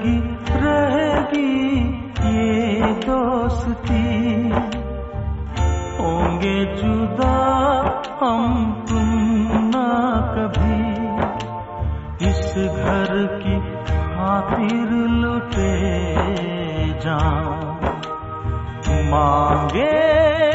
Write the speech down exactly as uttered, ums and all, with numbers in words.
जिंदगी रहेगी ये दोस्ती, होंगे जुदा हम तुम ना कभी, इस घर की खातिर लुटे जान मांगे